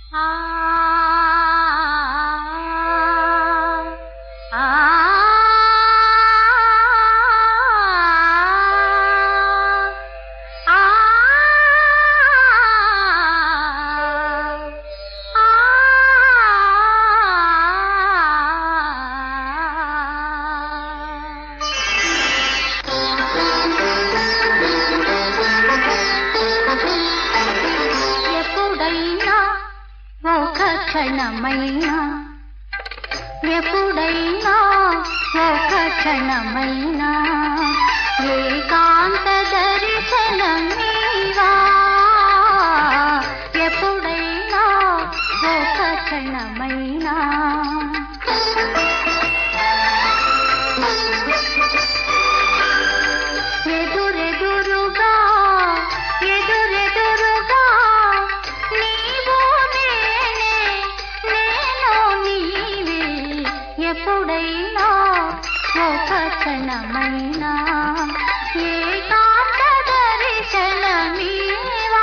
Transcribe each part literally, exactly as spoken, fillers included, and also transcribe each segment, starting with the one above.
క్షణమైనా ఎప్పుడైనా ఒక క్షణమైనా ఏకాంత దర్శనమీవా ఎప్పుడైనా ఒక క్షణమైనా ఎదురెదురుగా ఎదురెదురుగా నీవు నేనే నేను నీవే ఎప్పుడైనా ఒక క్షణమైనా ఏకాంత దర్శనమీవా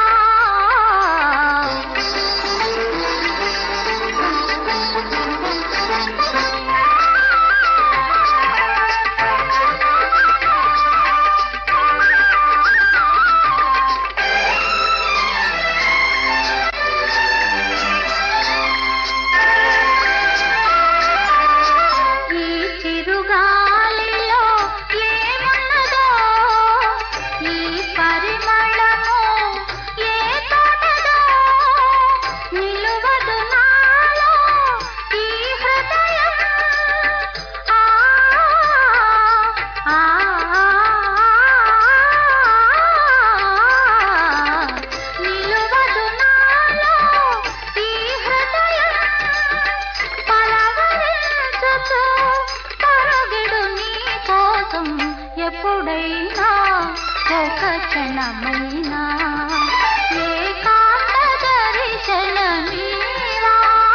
ఎప్పుడైనా ఒక క్షణమైనా ఏకాంత దర్శనమీవా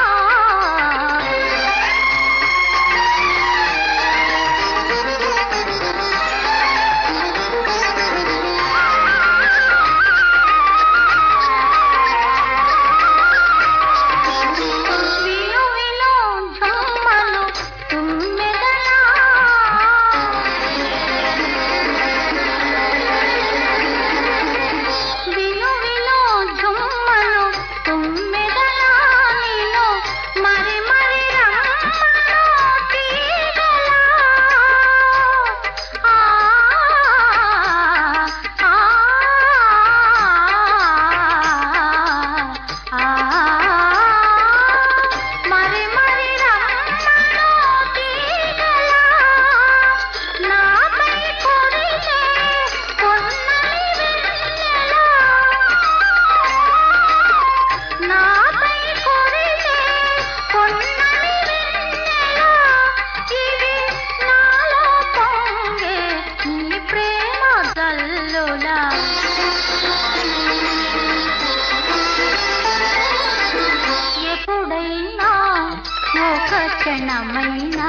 ఎప్పుడైనా ఒక క్షణమైనా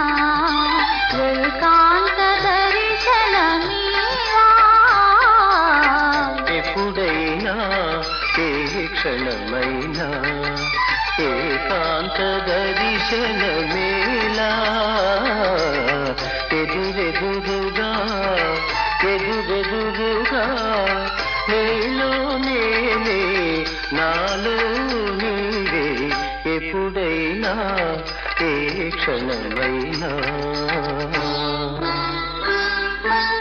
ఏకాంత దర్శనమీవా ఎప్పుడైనా ఏ క్షణమైనా ఏకాంత దర్శనమేలా ఎదురెదురుగా ఎదురెదురుగా నీలో నేనే నాలో నీవే ఎప్పుడైనా ఏ క్షణమైనా